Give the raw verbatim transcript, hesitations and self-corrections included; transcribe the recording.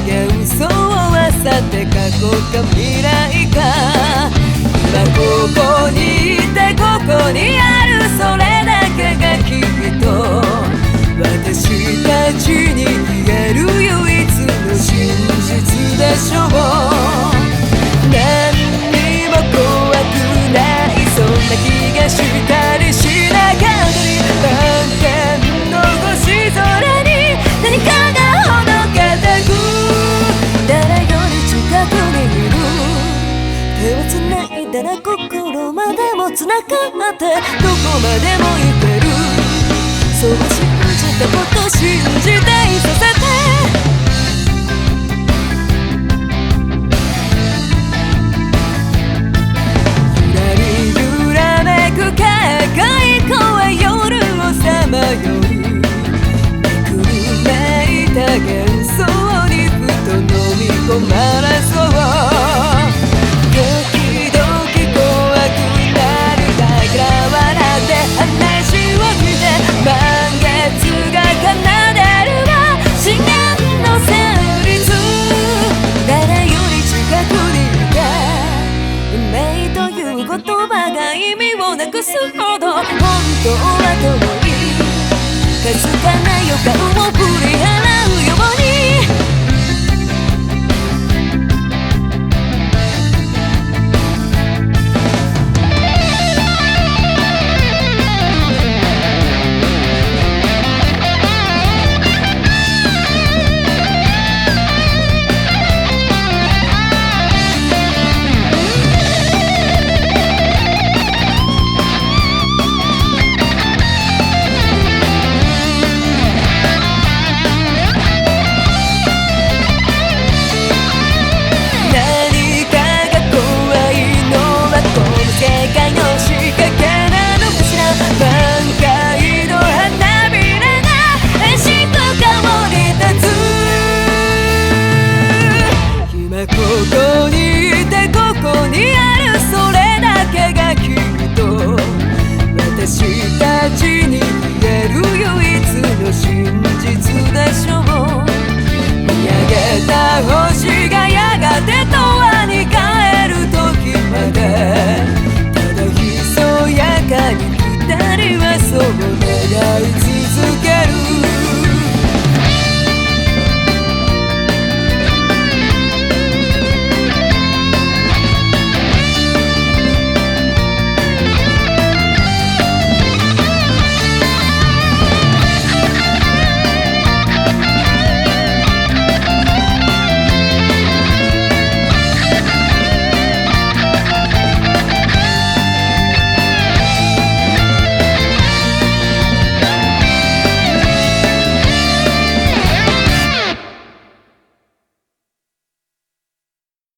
幻想はさて過去か未来か今ここにいてここにあるそれだけがきっと私たちに言える唯一の真実でしょう何にも怖くないそんな気がしたりしなかったり満天の星空に何かがほどけてく誰より近くにいる手をつないだら心までもつながってどこまでも行けるそう信じたこと信じていさせてゆらり揺らめく高い声夜をさまようめくるめいた幻想にふと飲み込まれそう時々怖くなるだから笑って話をして満月が奏でるわ深夜の旋律誰より近くにいた運命という言葉が意味をなくすほど本当は遠いかすかな予感を